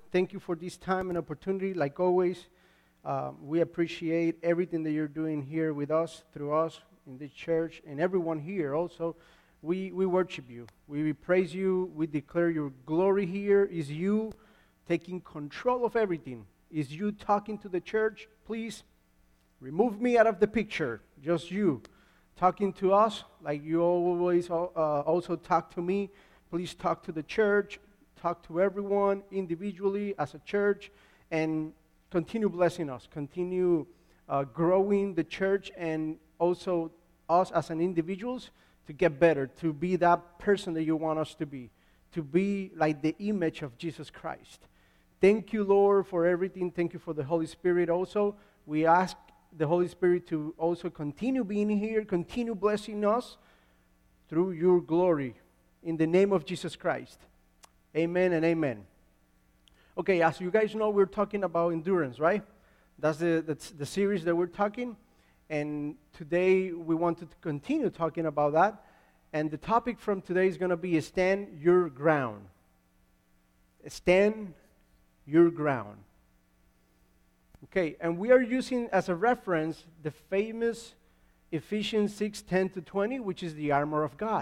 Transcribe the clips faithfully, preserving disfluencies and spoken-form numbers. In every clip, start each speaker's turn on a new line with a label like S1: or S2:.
S1: Thank you for this time and opportunity. Like always, um, we appreciate everything that you're doing here with us, through us, in this church, and everyone here also. We, we worship you. We praise you. We declare your glory here. Is you taking control of everything. Is you talking to the church. Please remove me out of the picture. Just you talking to us like you always uh, also talk to me. Please talk to the church. Talk to everyone individually as a church, and continue blessing us. Continue uh, growing the church, and also us as an individuals to get better, to be that person that you want us to be, to be like the image of Jesus Christ. Thank you, Lord, for everything. Thank you for the Holy Spirit also. We ask the Holy Spirit to also continue being here, continue blessing us through your glory. In the name of Jesus Christ. Amen and amen. Okay, as you guys know, we're talking about endurance, right? That's the, that's the series that we're talking. And today we wanted to continue talking about that. And the topic from today is going to be stand your ground. Stand your ground. Okay, and we are using as a reference the famous Ephesians six ten to twenty, which is the armor of God.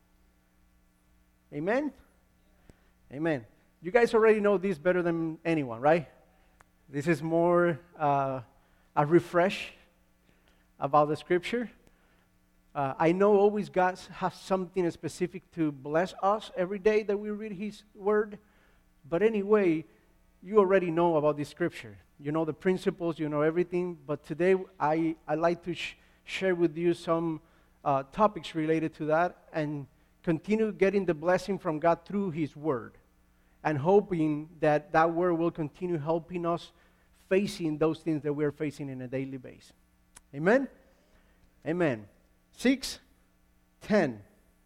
S1: Amen? Amen. You guys already know this better than anyone, right? This is more uh, a refresh about the scripture. Uh, I know always God has something specific to bless us every day that we read His Word. But anyway, you already know about this scripture. You know the principles, you know everything. But today, I, I like to sh- share with you some uh, topics related to that, and continue getting the blessing from God through His Word, and hoping that that Word will continue helping us facing those things that we're facing in a daily basis. Amen? Amen. Six, ten.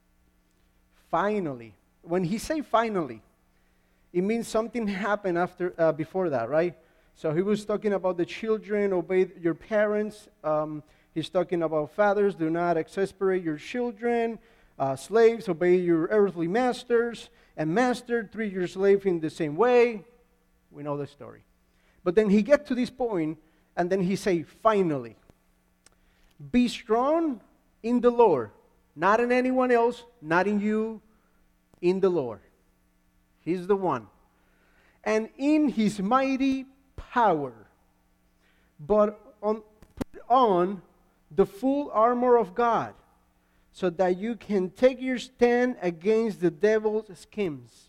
S1: Finally. When he say finally, it means something happened after, uh, before that, right? So he was talking about the children, obey your parents. Um, he's talking about fathers, do not exasperate your children. Uh, slaves, obey your earthly masters, and master, treat your slave in the same way. We know the story. But then he gets to this point, and then he say, finally, be strong in the Lord, not in anyone else, not in you, in the Lord. He's the one. And in His mighty power, but on, put on the full armor of God, so that you can take your stand against the devil's schemes.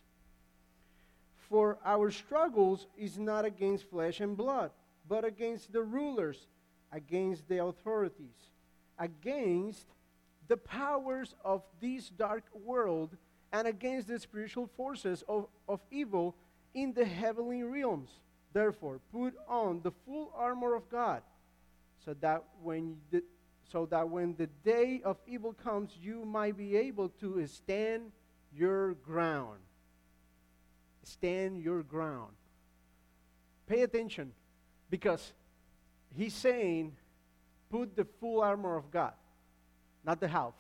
S1: For our struggles is not against flesh and blood, but against the rulers, against the authorities, against the powers of this dark world, and against the spiritual forces of, of evil in the heavenly realms. Therefore, put on the full armor of God, so that when the So that when the day of evil comes, you might be able to stand your ground. Stand your ground. Pay attention, because he's saying, put the full armor of God, not the half.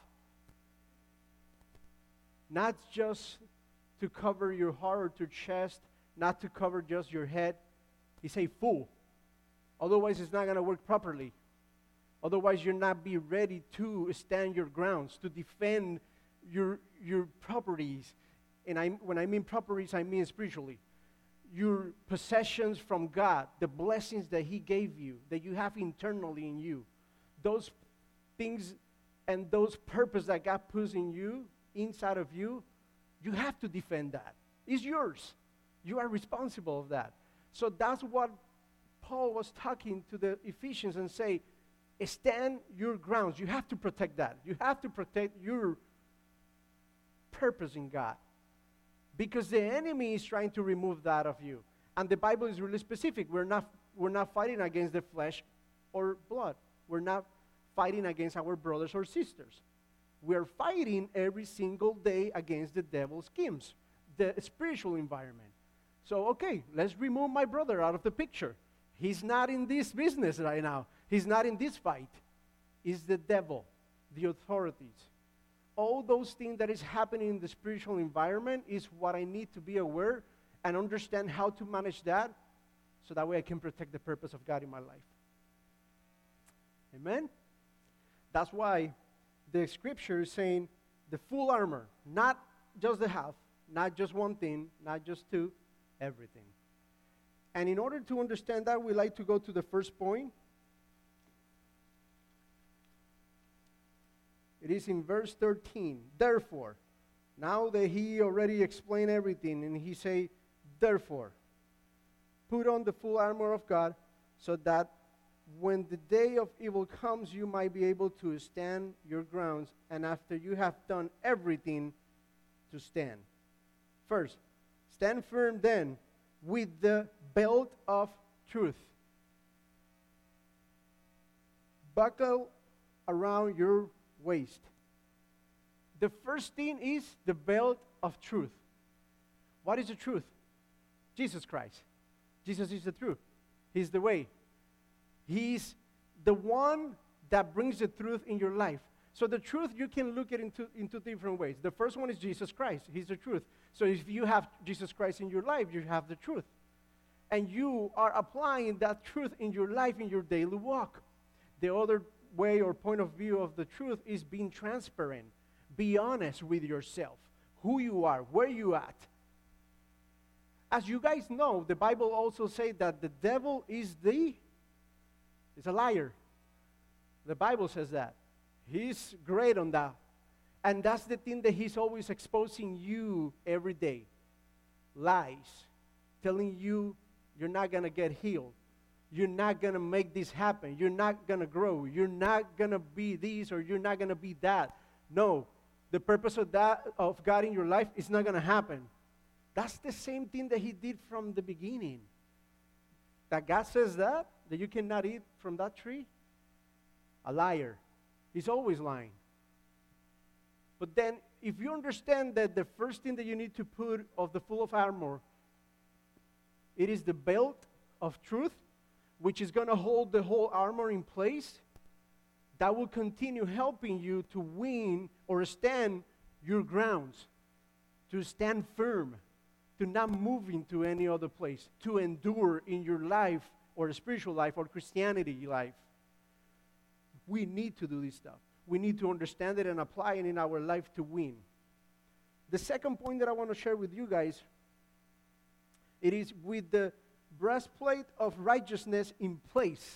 S1: Not just to cover your heart or your chest, not to cover just your head. He say full. Otherwise, it's not going to work properly. Otherwise, you'll not be ready to stand your grounds, to defend your your properties. And I, when I mean properties, I mean spiritually. Your possessions from God, the blessings that He gave you, that you have internally in you. Those things and those purposes that God puts in you, inside of you, you have to defend that. It's yours. You are responsible of that. So that's what Paul was talking to the Ephesians and say, stand your grounds. You have to protect that. You have to protect your purpose in God. Because the enemy is trying to remove that of you. And the Bible is really specific. We're not, we're not fighting against the flesh or blood. We're not fighting against our brothers or sisters. We're fighting every single day against the devil's schemes, the spiritual environment. So, okay, let's remove my brother out of the picture. He's not in this business right now. He's not in this fight. It's the devil, the authorities. All those things that is happening in the spiritual environment is what I need to be aware and understand how to manage that so that way I can protect the purpose of God in my life. Amen? That's why the scripture is saying the full armor, not just the half, not just one thing, not just two, everything. And in order to understand that, we like to go to the first point. It is in verse thirteen. Therefore, now that he already explained everything, and he say, therefore, put on the full armor of God, so that when the day of evil comes, you might be able to stand your grounds, and after you have done everything, to stand. First, stand firm then with the belt of truth. Buckle around your waist. The first thing is the belt of truth. What is the truth? Jesus Christ. Jesus is the truth. He's the way. He's the one that brings the truth in your life. So the truth, you can look at it into, into different ways. The first one is Jesus Christ. He's the truth. So if you have Jesus Christ in your life, you have the truth. And you are applying that truth in your life, in your daily walk. The other way or point of view of the truth is being transparent. Be honest with yourself. Who you are, where you at. As you guys know, the Bible also says that the devil is the, is a liar. The Bible says that. He's great on that. And that's the thing that he's always exposing you every day. Lies. Telling you you're not going to get healed. You're not going to make this happen. You're not going to grow. You're not going to be this or you're not going to be that. No. The purpose of that of God in your life is not going to happen. That's the same thing that he did from the beginning. That God says that, that you cannot eat from that tree. A liar. He's always lying. But then, if you understand that the first thing that you need to put of the full of armor, it is the belt of truth, which is going to hold the whole armor in place, that will continue helping you to win or stand your grounds, to stand firm, to not move into any other place, to endure in your life or spiritual life or Christianity life. We need to do this stuff. We need to understand it and apply it in our life to win. The second point that I want to share with you guys, it is with the breastplate of righteousness in place,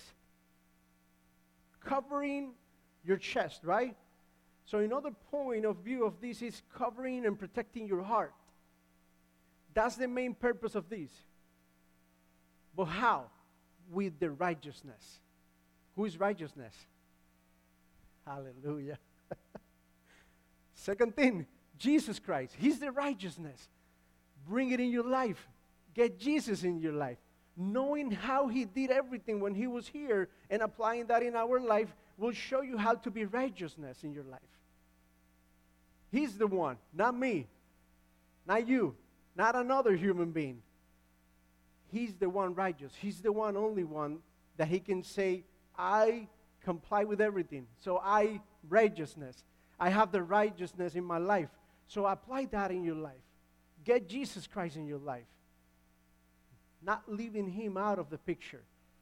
S1: covering your chest, right? So another point of view of this is covering and protecting your heart. That's the main purpose of this. But how? With the righteousness. Who is righteousness? Hallelujah. Second thing, Jesus Christ. He's the righteousness. Bring it in your life. Get Jesus in your life. Knowing how he did everything when he was here and applying that in our life will show you how to be righteousness in your life. He's the one, not me, not you, not another human being. He's the one righteous. He's the one, only one that he can say, I comply with everything. So I, righteousness. I have the righteousness in my life. So apply that in your life. Get Jesus Christ in your life. Not leaving him out of the picture.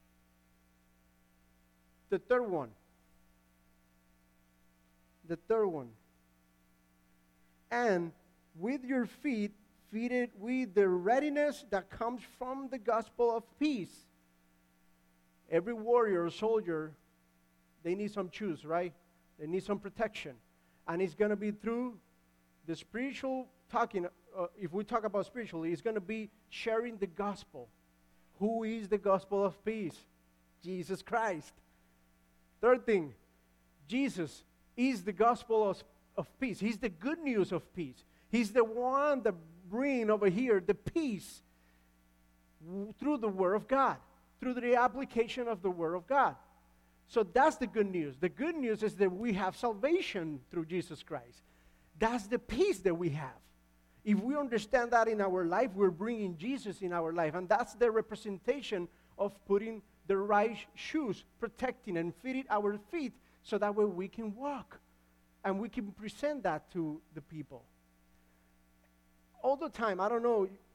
S1: The third one. The third one. And with your feet fitted with the readiness that comes from the gospel of peace. Every warrior or soldier, they need some shoes, right? They need some protection. And it's going to be through the spiritual talking. Uh, if we talk about spiritually, it's going to be sharing the gospel. Who is the gospel of peace? Jesus Christ. Third thing, Jesus is the gospel of, of peace. He's the good news of peace. He's the one that brings over here the peace w- through the Word of God, through the application of the Word of God. So that's the good news. The good news is that we have salvation through Jesus Christ. That's the peace that we have. If we understand that in our life, we're bringing Jesus in our life. And that's the representation of putting the right shoes, protecting and fitting our feet so that way we can walk. And we can present that to the people. All the time, I don't know,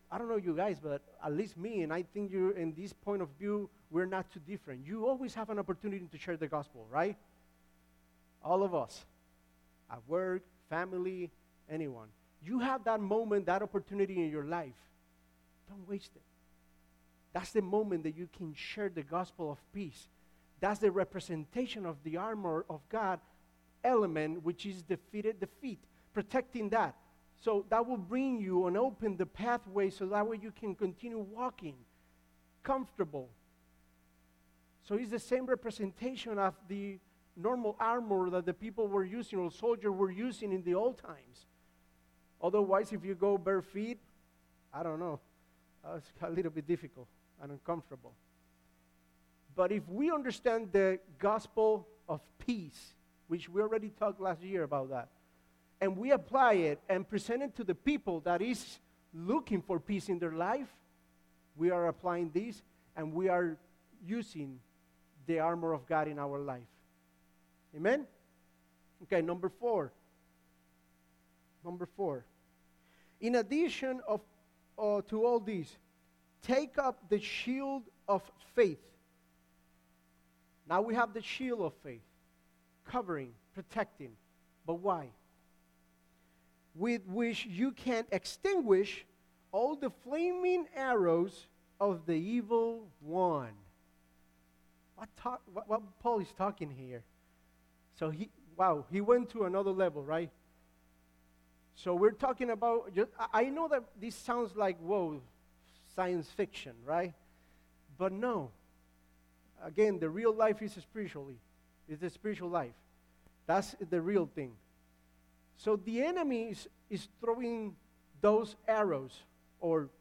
S1: I don't know you guys, but at least me, and I think you, in this point of view, we're not too different. You always have an opportunity to share the gospel, right? All of us. At work, family, anyone. You have that moment, that opportunity in your life. Don't waste it. That's the moment that you can share the gospel of peace. That's the representation of the armor of God element, which is defeated defeat, protecting that. So that will bring you and open the pathway so that way you can continue walking comfortable. So it's the same representation of the normal armor that the people were using or soldiers were using in the old times. Otherwise, if you go bare feet, I don't know, uh, it's a little bit difficult and uncomfortable. But if we understand the gospel of peace, which we already talked last year about that, and we apply it and present it to the people that is looking for peace in their life, we are applying this and we are using the armor of God in our life. Amen? Okay, number four. Number four. In addition of, uh, to all these, take up the shield of faith. Now we have the shield of faith, covering, protecting. But why? With which you can extinguish all the flaming arrows of the evil one. What, talk, what, what Paul is talking here. So he, wow, he went to another level, right? So we're talking about, just, I know that this sounds like, whoa, science fiction, right? But no. Again, the real life is spiritually. It's the spiritual life. That's the real thing. So the enemy is, is throwing those arrows, or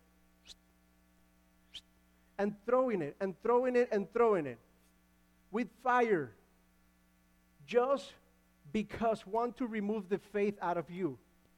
S1: and throwing it, and throwing it, and throwing it with fire, just because want to remove the faith out of you.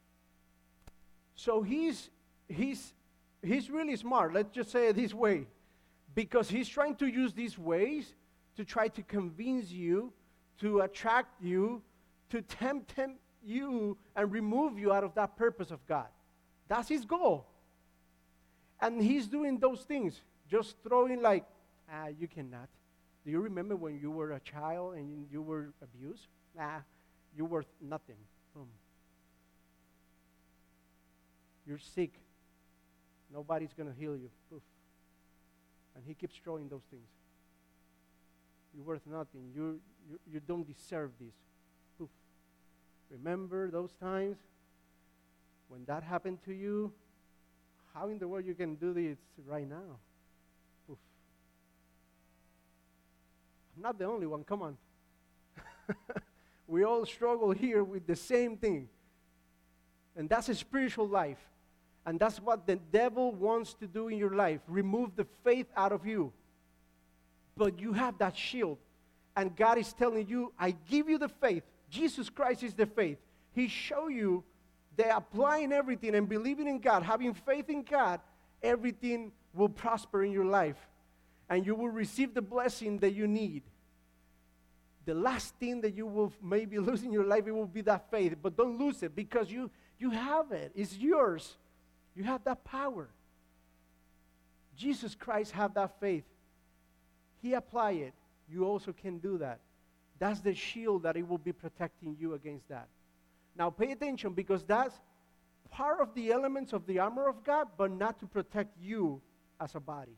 S1: So he's he's he's really smart. Let's just say it this way, because he's trying to use these ways to try to convince you, to attract you, to tempt him. You and remove you out of that purpose of God. That's his goal. And he's doing those things, just throwing like, ah, you cannot. Do you remember when you were a child and you were abused? Ah, you were nothing. Boom. You're sick. Nobody's going to heal you. Poof. And he keeps throwing those things. You're worth nothing. You, you, you don't deserve this. Poof. Remember those times when that happened to you? How in the world you can do this right now? Oof. I'm not the only one, come on. We all struggle here with the same thing. And that's a spiritual life. And that's what the devil wants to do in your life. Remove the faith out of you. But you have that shield. And God is telling you, I give you the faith. Jesus Christ is the faith. He showed you that applying everything and believing in God, having faith in God, everything will prosper in your life. And you will receive the blessing that you need. The last thing that you will maybe lose in your life, it will be that faith. But don't lose it, because you, you have it. It's yours. You have that power. Jesus Christ had that faith. He applied it. You also can do that. That's the shield that it will be protecting you against that. Now pay attention, because that's part of the elements of the armor of God, but not to protect you as a body.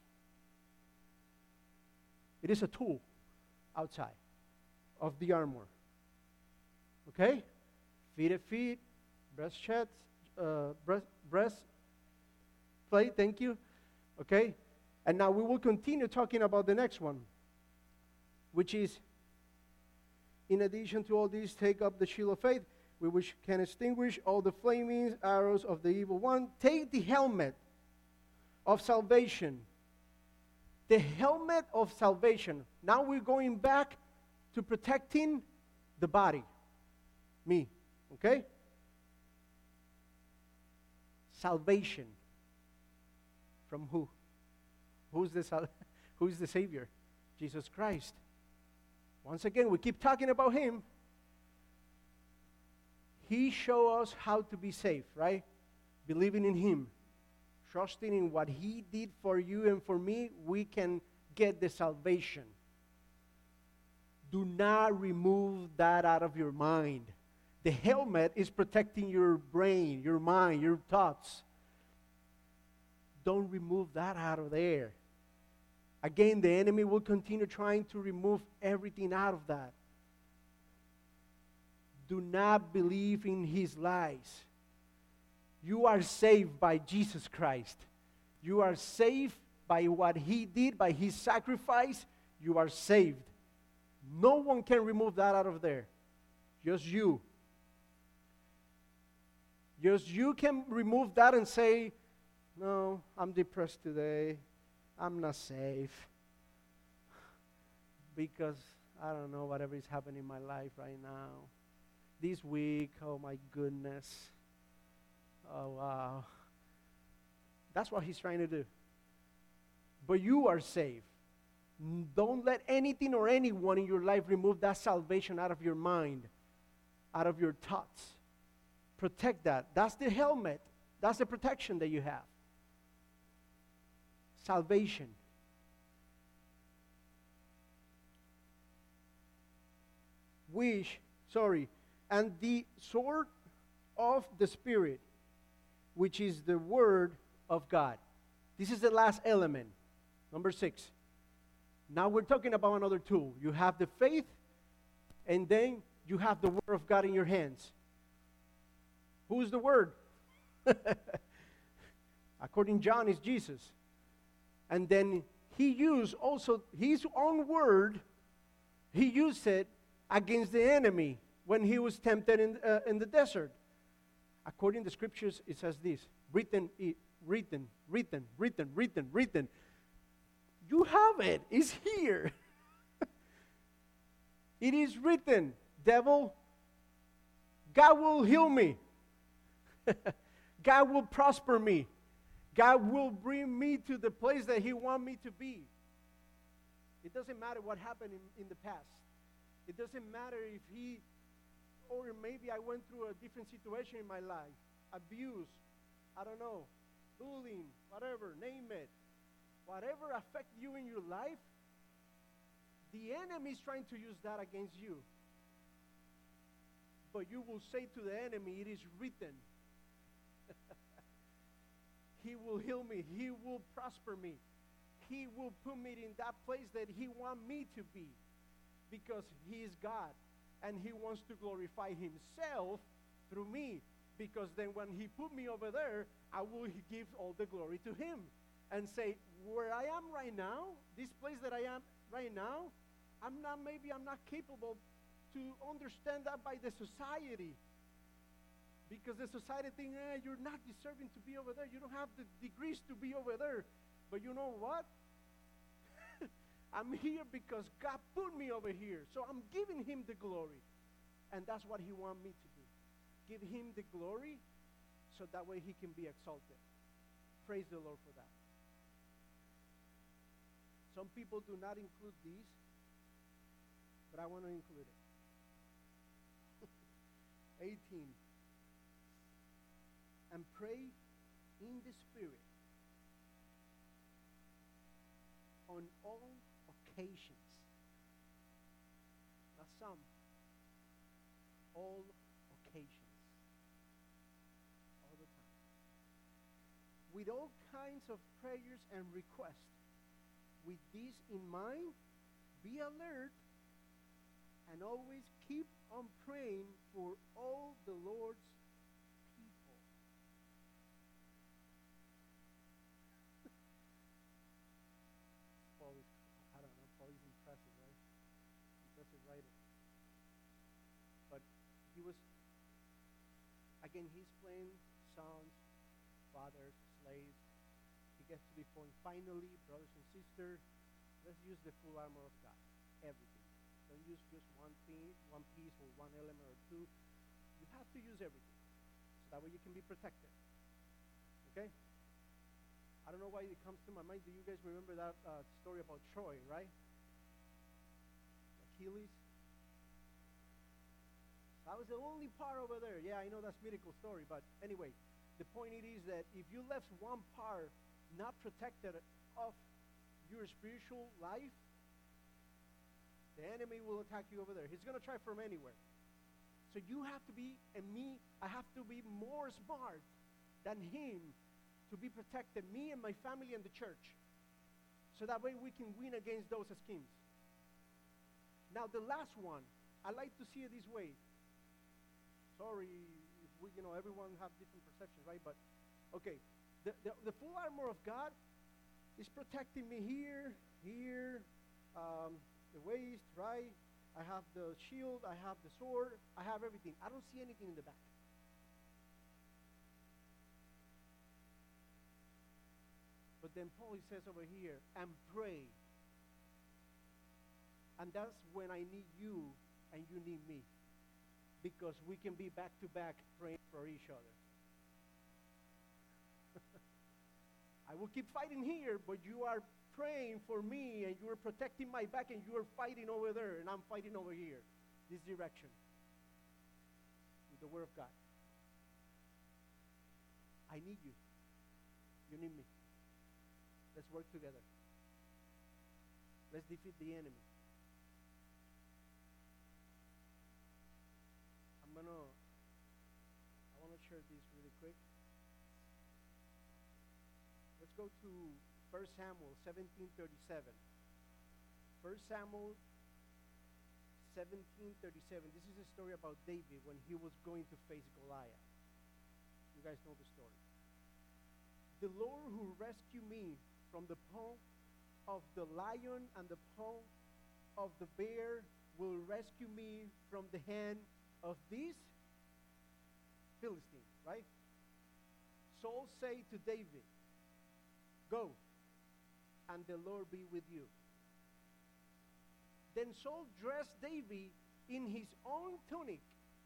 S1: It is a tool outside of the armor. Okay? Feet at feet, breast chest, uh, breast, breast plate, thank you. Okay? And now we will continue talking about the next one, which is, in addition to all these, take up the shield of faith, with which can extinguish all the flaming arrows of the evil one. Take the helmet of salvation. The helmet of salvation. Now we're going back to protecting the body. Me. Okay? Salvation. From who? Who's the, sal- who's the Savior? Jesus Christ. Once again, we keep talking about Him. He showed us how to be safe, right? Believing in Him. trusting in what he did for you and for me, we can get the salvation. Do not remove that out of your mind. The helmet is protecting your brain, your mind, your thoughts. Don't remove that out of there. Again, the enemy will continue trying to remove everything out of that. Do not believe in his lies. You are saved by Jesus Christ. You are saved by what he did, by his sacrifice. You are saved. No one can remove that out of there. Just you. Just you can remove that and say, no, I'm depressed today. I'm not safe. Because, I don't know, whatever is happening in my life right now. This week, oh my goodness. Oh, wow. That's what he's trying to do. But you are saved. Don't let anything or anyone in your life remove that salvation out of your mind, out of your thoughts. Protect that. That's the helmet. That's the protection that you have. Salvation. Wish, sorry, and the sword of the Spirit, which is the Word of God. This is the last element, number six. Now we're talking about another tool. You have the faith, and then you have the Word of God in your hands. Who's the Word? According to John, is Jesus. And then he used also his own word, he used it against the enemy when he was tempted in, uh, in the desert. According to the scriptures, it says this, written, written, written, written, written, written. You have it. It's here. It is written, devil, God will heal me. God will prosper me. God will bring me to the place that he wants me to be. It doesn't matter what happened in, in the past. It doesn't matter if he, or maybe I went through a different situation in my life. Abuse, I don't know, bullying, whatever, name it. Whatever affects you in your life, the enemy is trying to use that against you. But you will say to the enemy, it is written. He will heal me. He will prosper me. He will put me in that place that he wants me to be. Because he is God. And he wants to glorify himself through me. Because then when he put me over there, I will give all the glory to him. And say, where I am right now, this place that I am right now, I'm not, maybe I'm not capable to understand that by the society. Because the society thinks, eh, you're not deserving to be over there. You don't have the degrees to be over there. But you know what? I'm here because God put me over here. So I'm giving him the glory. And that's what he wants me to do. Give him the glory so that way he can be exalted. Praise the Lord for that. Some people do not include these, but I want to include it. eighteen. And pray in the Spirit on all occasions. Not some. All occasions. All the time. With all kinds of prayers and requests. With this in mind, be alert and always keep on praying for all the Lord's people. Paul is, I don't know, Paul is impressive, right? Impressive writer. But he was, again, he's playing sons, fathers, slaves. He gets to the point, finally, brothers and sisters, let's use the full armor of God. Everything. Don't use just one thing, one piece, or one element, or two. You have to use everything. So that way you can be protected. Okay? I don't know why it comes to my mind. Do you guys remember that uh, story about Troy, right? Achilles? That was the only part over there. Yeah, I know that's a mythical story, but anyway, The point it is that if you left one part not protected of your spiritual life, the enemy will attack you over there. He's going to try from anywhere. So you have to be, and me, I have to be more smart than him to be protected, me and my family and the church. So that way we can win against those schemes. Now the last one, I like to see it this way. Sorry, if we, you know, everyone have different perceptions, right? But, okay, the, the, the full armor of God is protecting me here, here, um, the waist, right? I have the shield, I have the sword, I have everything. I don't see anything in the back. But then Paul, he says over here, and pray. And that's when I need you and you need me. Because we can be back to back praying for each other. I will keep fighting here, but you are praying for me and you are protecting my back and you are fighting over there and I'm fighting over here. This direction. With the Word of God. I need you. You need me. Let's work together. Let's defeat the enemy. I'm gonna, I want to share this really quick. Let's go to First Samuel seventeen thirty-seven. First Samuel seventeen thirty-seven. This is a story about David when he was going to face Goliath. You guys know the story. The Lord who rescued me from the paw of the lion and the paw of the bear will rescue me from the hand of this Philistine, right? Saul said to David, go, and the Lord be with you. Then Saul dressed David in his own tunic.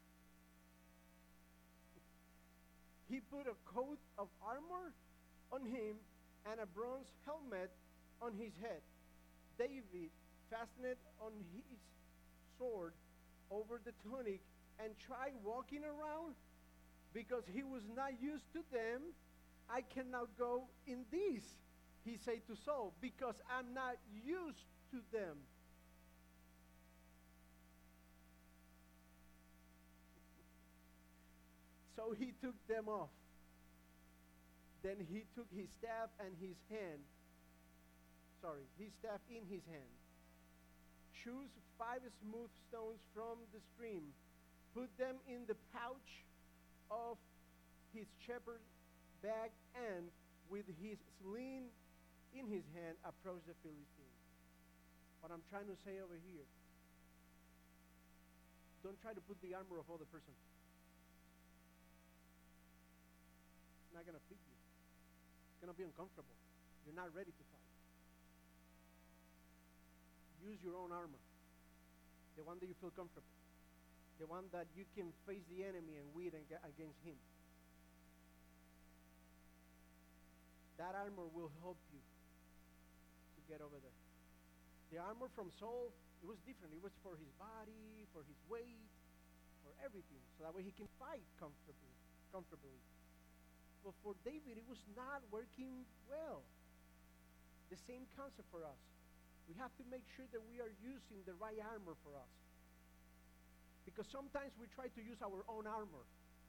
S1: He put a coat of armor on him and a bronze helmet on his head. David fastened on his sword over the tunic and tried walking around because he was not used to them. I cannot go in this, he said to Saul, because I'm not used to them. So he took them off. Then he took his staff and his hand, sorry, his staff in his hand, chose five smooth stones from the stream, put them in the pouch of his shepherd's bag, and with his sling in his hand, approached the Philistine. What I'm trying to say over here, don't try to put the armor of other person. It's not going to fit you. It's going to be uncomfortable. You're not ready to fight. Use your own armor. The one that you feel comfortable. The one that you can face the enemy and win against him. That armor will help you to get over there. The armor from Saul, it was different. It was for his body, for his weight, for everything. So that way he can fight comfortably. comfortably. But for David, it was not working well. The same concept for us. We have to make sure that we are using the right armor for us. Because sometimes we try to use our own armor.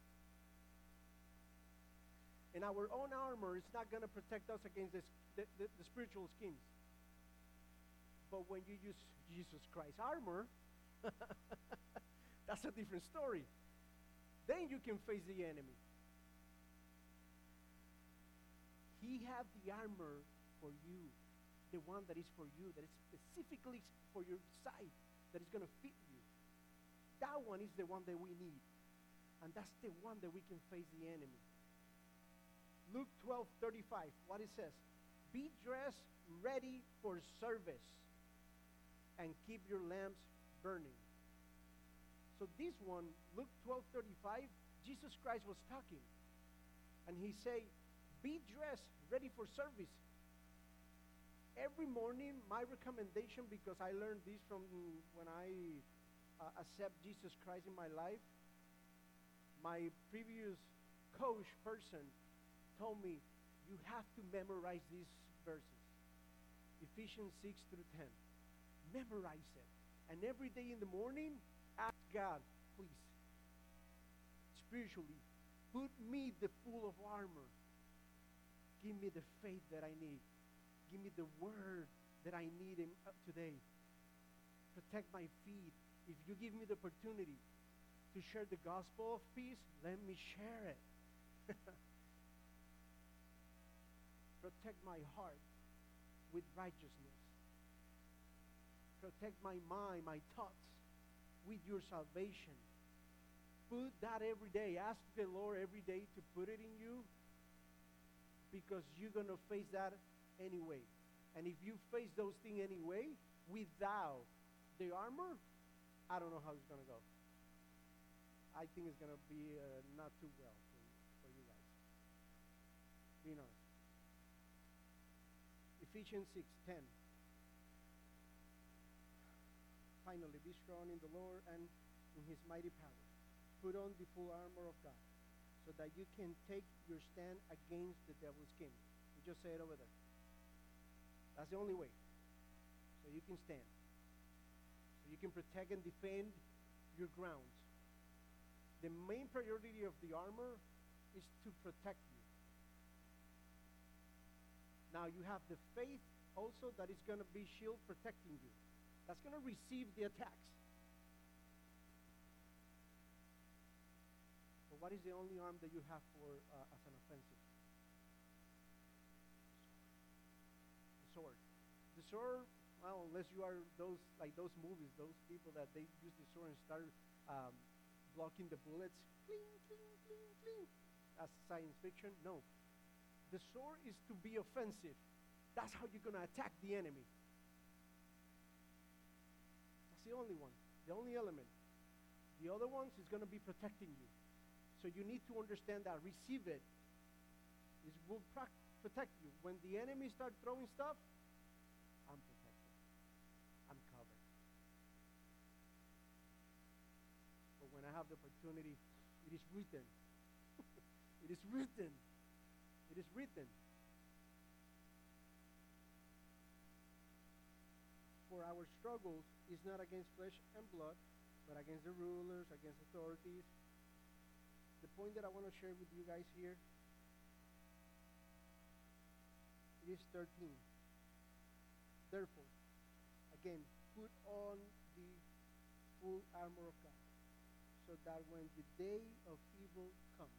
S1: And our own armor is not going to protect us against this, the, the, the spiritual schemes. But when you use Jesus Christ's armor, that's a different story. Then you can face the enemy. He has the armor for you, the one that is for you, that is specifically for your side, that is going to fit you. That one is the one that we need. And that's the one that we can face the enemy. Luke twelve thirty-five, what it says, be dressed ready for service and keep your lamps burning. So this one, Luke twelve thirty-five, Jesus Christ was talking. And he said, be dressed ready for service. Every morning, my recommendation, because I learned this from when I uh, accept Jesus Christ in my life, my previous coach person told me, you have to memorize these verses. Ephesians six through ten. Memorize it. And every day in the morning, ask God, please, spiritually, put me the full of armor. Give me the faith that I need. Give me the word that I need in, uh, today. Protect my feet. If you give me the opportunity to share the gospel of peace, let me share it. Protect my heart with righteousness. Protect my mind, my thoughts with your salvation. Put that every day. Ask the Lord every day to put it in you, because you're going to face that anyway. And if you face those things anyway, without the armor, I don't know how it's going to go. I think it's going to be uh, not too well for, for you guys. Being honest. Ephesians six ten. Finally, be strong in the Lord and in his mighty power. Put on the full armor of God, so that you can take your stand against the devil's scheme. We just say it over there. That's the only way. So you can stand. So you can protect and defend your grounds. The main priority of the armor is to protect you. Now you have the faith also that is going to be shield protecting you. That's going to receive the attacks. But what is the only arm that you have for uh, as an offensive? The sword. The sword, well, unless you are those, like those movies, those people that they use the sword and start um, blocking the bullets. Cling, cling, cling, cling. That's science fiction. No. The sword is to be offensive. That's how you're going to attack the enemy. That's the only one, the only element. The other ones is going to be protecting you. So you need to understand that. Receive it. It will pro- protect you. When the enemy starts throwing stuff, I'm protected. I'm covered. But when I have the opportunity, it is written. It is written. It is written. For our struggles is not against flesh and blood, but against the rulers, against authorities. The point that I want to share with you guys here is thirteen. Therefore, again, put on the full armor of God, so that when the day of evil comes,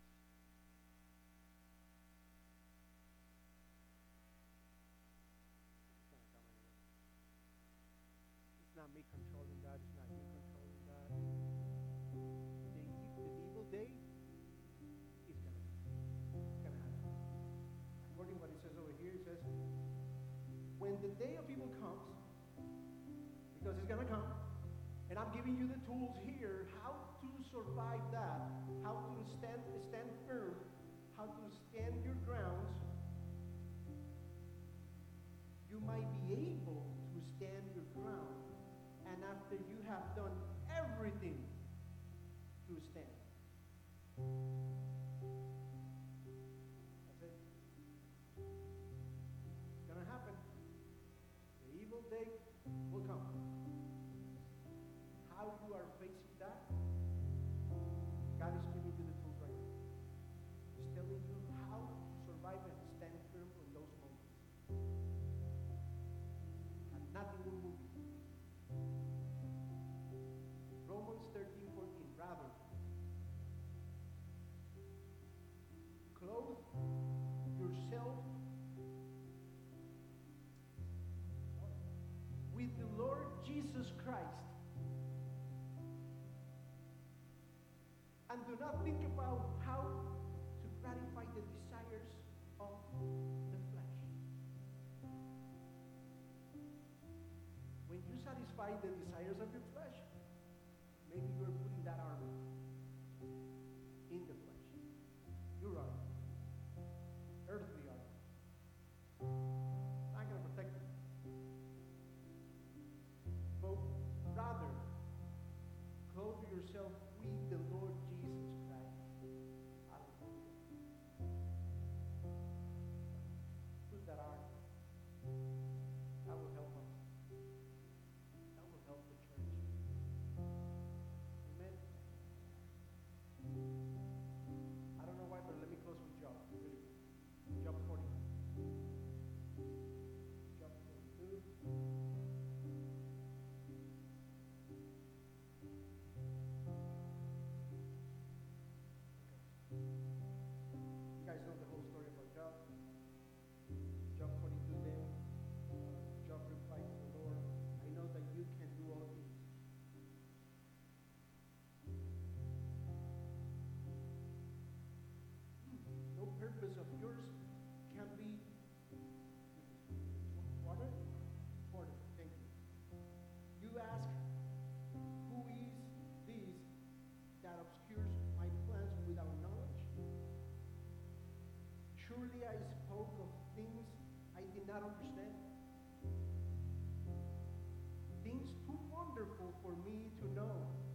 S1: it's not me controlling that. It's not you controlling that. The, e- the evil day is going to it's gonna happen. According to what it says over here, it says, when the day of evil comes, because it's going to come, and I'm giving you the tools here, how to survive that, how to stand, stand firm, how to stand your grounds, you might be able to stand your ground. And after you have done everything to stand. That's it. It's going to happen. The evil day will come. How you are facing that, God is giving you the tools right now. He's telling you how to survive and stand firm in those moments. And nothing will move you. Romans thirteen fourteen. Rather, clothe yourself with the Lord Jesus Christ, and do not think about how to gratify the desires of the flesh. When you satisfy the desires of your flesh, maybe you're putting that armor in the flesh. Your armor. Earthly armor. Not going to protect you. But rather, clothe yourself with the Lord Jesus Christ. Hallelujah. not understand. Things too wonderful for me to know.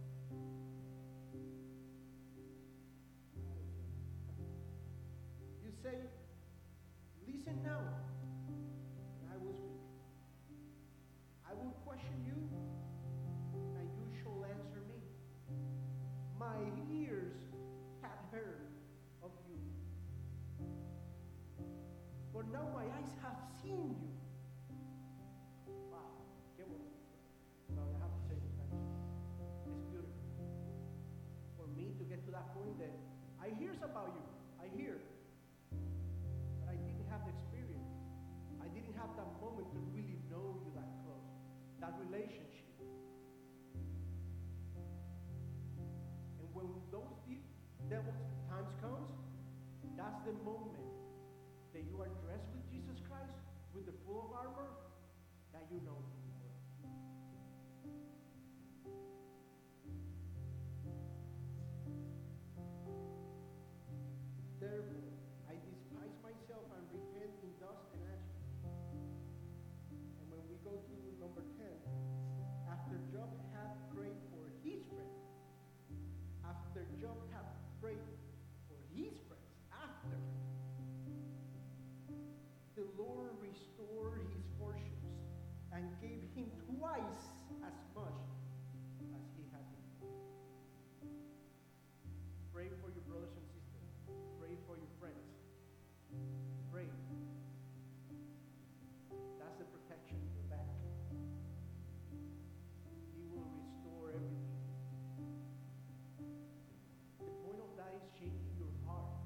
S1: You say, listen now, and I will speak. I will question you, and you shall answer me. My ears have heard of you, but now my eyes have seen you. Wow, qué bonito. Sorry, I have to say this Spanish. It's beautiful. For me to get to that point that I hears about you, I hear, but I didn't have the experience. I didn't have that moment to really know you that close, that relationship. And when those deep devils times comes, that's the moment that you are dressed with Jesus Christ, with the full of armor, that you know him more. Therefore, I despise myself and repent in dust and ashes. And when we go to number ten, after Job had prayed for his friends, after Job had prayed for his friends, after, the Lord restored his fortunes and gave him twice as much as he had before. Pray for your brothers and sisters. Pray for your friends. Pray. That's the protection in your back. He will restore everything. The point of that is changing your heart.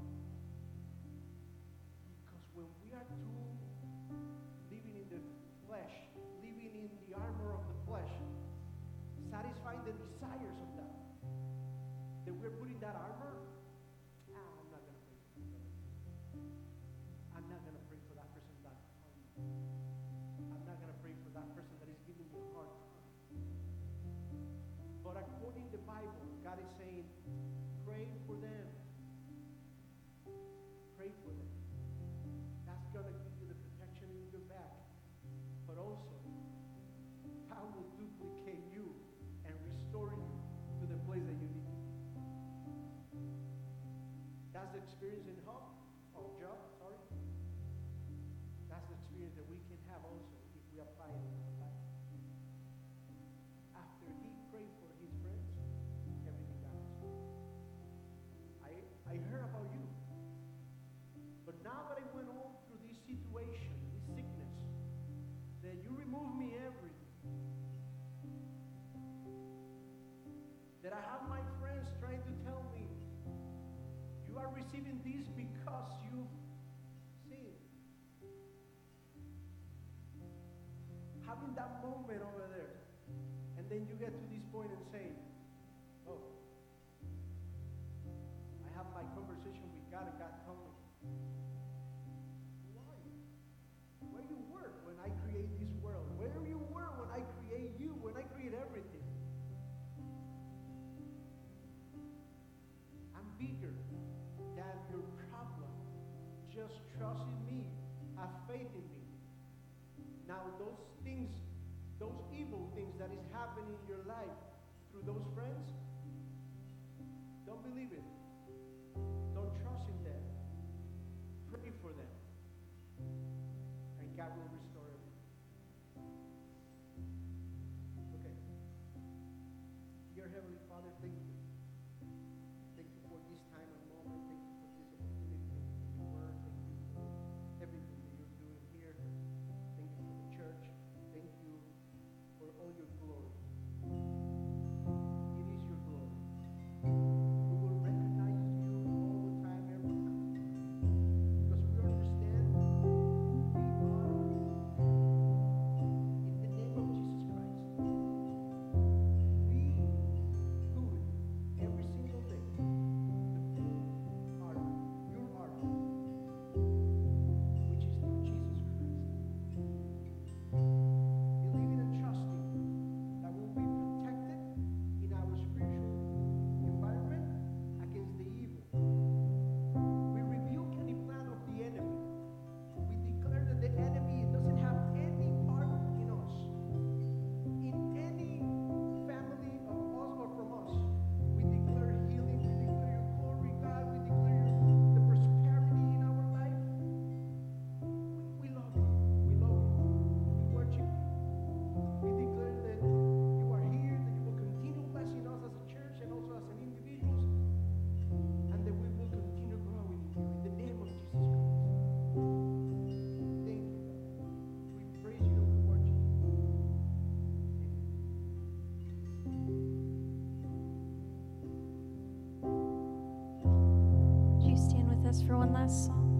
S1: Because when we are too living in the flesh, living in the armor of the flesh, satisfying the desires of that, that we're putting that armor, ah, I'm not going to pray for that. I'm not going to pray for that person that I'm not going to pray for that person that is giving me a hard time. But according to the Bible, God is saying, pray for them. Pray for them. That's going to give you the protection in your back. But also, God will duplicate you and restore you to the place that you need to be. That's the experience in Job, or Job, sorry. That's the experience that we can have also if we apply it in our life. After he prayed for his friends, everything got restored. I, I heard about you. But now that I went on through this situation, this sickness, that you removed me everything. That I have my friends trying to tell me, you are receiving this because you sinned. Having that moment over there, and then you get to this point and say, oh, I have my conversation with God, and God told me, why? Where you were when I create this world? Where you were when I create you, when I create everything? I'm bigger than your problem. Just trust in me. Have faith in me. Now those things, those evil things that is happening in your life through those friends, don't believe it. Don't trust in them. Pray for them. And God will restore everything. Okay. Dear Heavenly Father, thank you. Thank you for this time and moment. Thank you for this opportunity. Thank you for your word. Thank you for everything that you're doing here. Thank you for the church. Thank you for all your glory. It is your glory. We will recognize you all the time, every time. Because we understand who we are in the name of Jesus Christ. We good
S2: us for one last song?